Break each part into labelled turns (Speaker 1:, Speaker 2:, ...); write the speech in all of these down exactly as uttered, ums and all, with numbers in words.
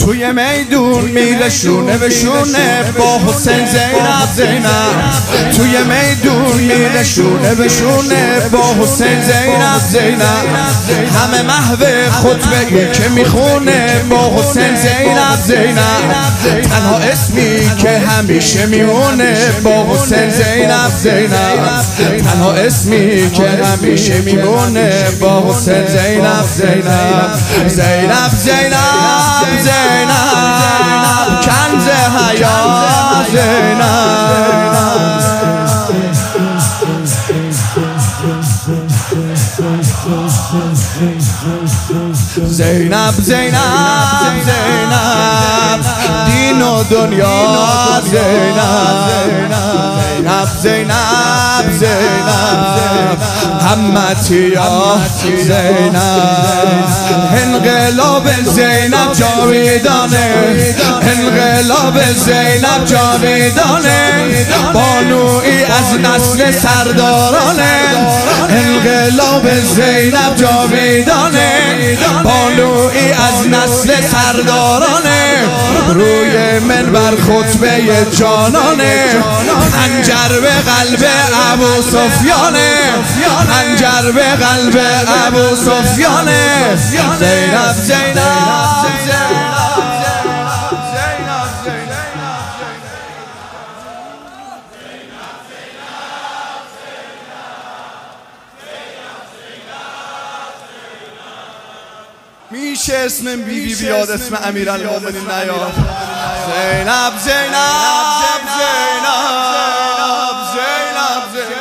Speaker 1: توی میدون میره شونه به شونه با حسین زینب زینب توی میدون میره شونه به شونه با حسین زینب زینب همه محو خطبه که میخونه با حسین زینب زینب تنها اسمی که همیشه میمونه با حسین زینب زینب تنها اسمی که همیشه میمونه با حسین زینب زینب زینب زینب زینب کنز حیات زینب زینب زینب زینب دین و دنیا زینب زینب زینب زینب همتیا زینب انقلاب زینب جاویدانه انقلاب زینب جاویدانه بانویی از نسل سردارانه انقلاب زینب جاویدانه بانویی از نسل سردارانه روی منبر خطبه جانانه خنجر به قلب ابو سفیانه خنجر به قلب ابو سفیانه زینب زینب میشه اسم بی بی بیاد اسم امیرالمومنین نیاد زینب زینب زینب زینب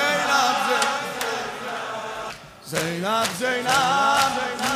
Speaker 1: زینب زینب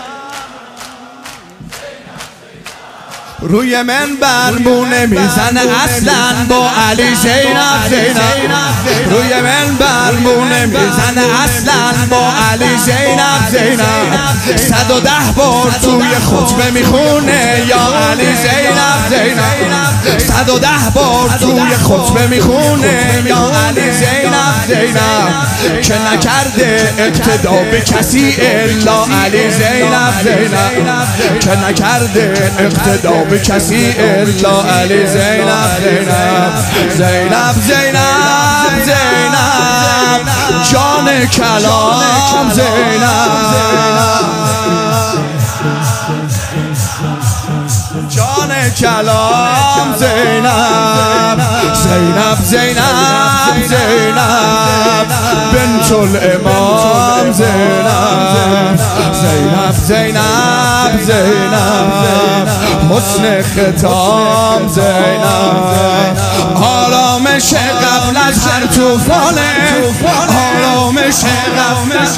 Speaker 1: روی منبر مونه میزنه اصلا با علی زینب زینب روی منبر مونه میزنه اصلا با علی زینب زینب صد و ده بار توی خطبه میخونه یا علی زینب زینب صد و ده بار توی خطبه میخونه یا علی زینب زینب که نکرده اقتدا به کسی الا علی زینب زینب که نکرده اقتدا به کسی الا علی زینب زینب زینب زینب زینب جان کلام زینب جان کلام زینب زینب زینب زینب بنت الامام زینب زینب زینب زینب حسن ختام زینب آرامش قبل از هر طوفانه آرامش قبل از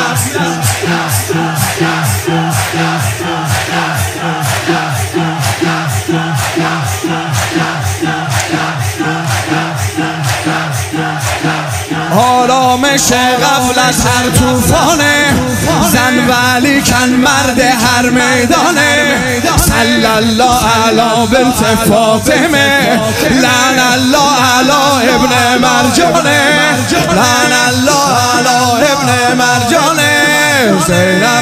Speaker 1: آرامش قبل از هر طوفانه زن ولی کن مرد هر میدانه صلی الله علی بنت فاطمه لعن الله علی ابن مرجانه لعن الله علی ابن مرجانه زینب